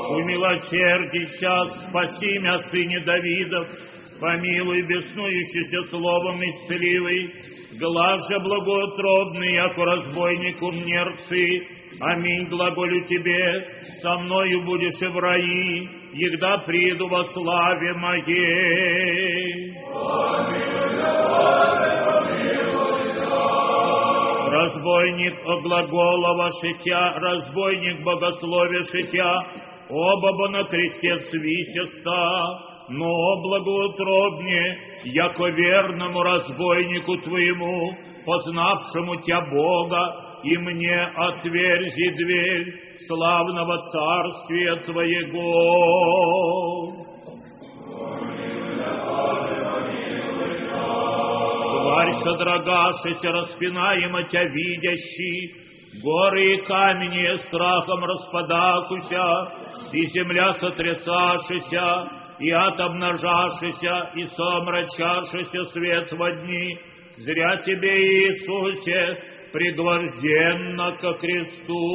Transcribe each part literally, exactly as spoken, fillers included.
Умилосердися, спаси мя, сыне Давидов, помилуй беснующийся словом исцеливый, глаз же благоутробный, яко разбойнику нерцы. Аминь, глаголю тебе, со мною будешь и в раи, егда приду во славе моей. Разбойник оглаголова шитя, разбойник богословия шитя, оба бы на кресте свисеста, но благоутробнее, яко верному разбойнику твоему, познавшему тебя Бога, и мне отверзи дверь славного царствия твоего. Тварь содрогавшийся, распинаемо тебя видящий, горы и камени страхом распадакуся, и земля сотрясашися, и ад обнажавшийся, и сомрачавшийся свет во дни. Зря тебе, Иисусе, пригвожденно ко кресту.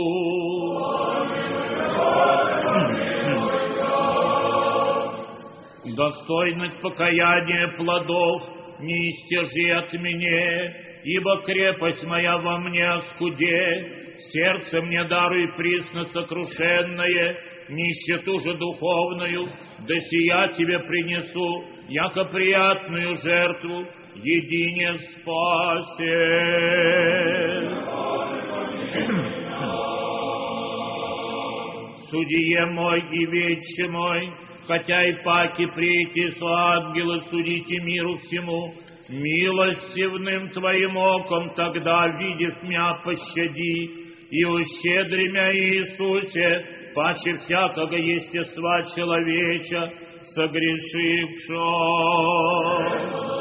Достойно покаяния плодов не истяжи от меня, ибо крепость моя во мне оскуде, сердце мне даруй присно сокрушенное, нищету же духовную, да сия тебе принесу, яко приятную жертву, едине спасе. Судье мой и вече мой, хотя и паки прийти со ангелы судите миру всему, милостивным твоим оком тогда, видев мя, пощади, и ущедри мя, Иисусе, паче всякого естества человеча, согрешившего.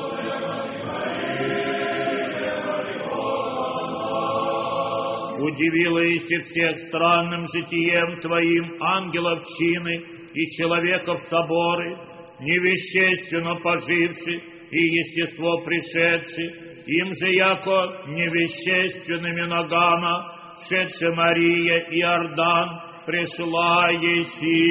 Удивила Иси всех странным житием Твоим ангелов чины и человеков соборы, невещественно поживши и естество пришедши, им же яко невещественными ногама, шедше Мария и Иордан, пришла еси.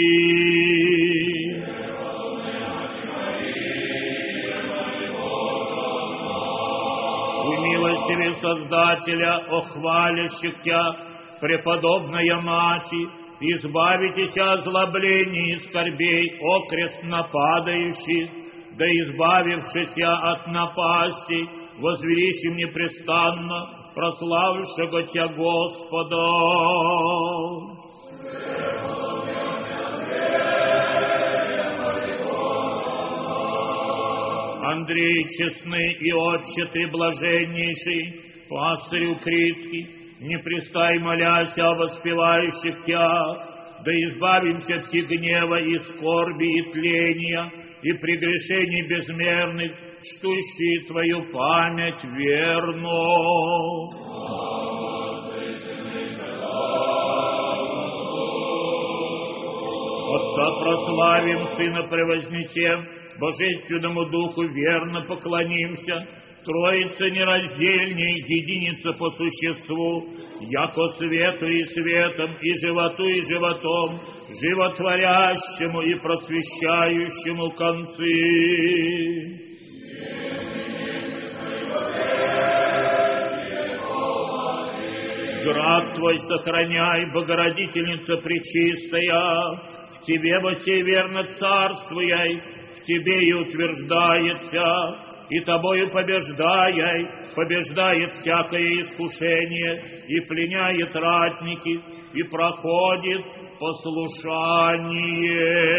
Умилостивый Создателя, охвалящих Тя, преподобная Мати, избавитесь от злоблений и скорбей, окрест нападающих, да избавившися от напасти, возвеличим непрестанно, прославившего Тя Господа. Андрей честный и отчатый блаженнейший, пастырь Критский, не пристай молясь о воспевающих Тя, да избавимся всех гнева и скорби и тления, и прегрешений безмерных, чтущие Твою память верну. Отца прославим, Сына превознесем, Божественному Духу верно поклонимся, Троица нераздельней, единица по существу, яко свету и светом, и животу и животом, животворящему и просвещающему концы. Град Твой сохраняй, Богородительница Пречистая, в Тебе во сей верно царствуй, в Тебе и утверждается, и Тобою побеждая, побеждает всякое искушение, и пленяет ратники, и проходит послушание.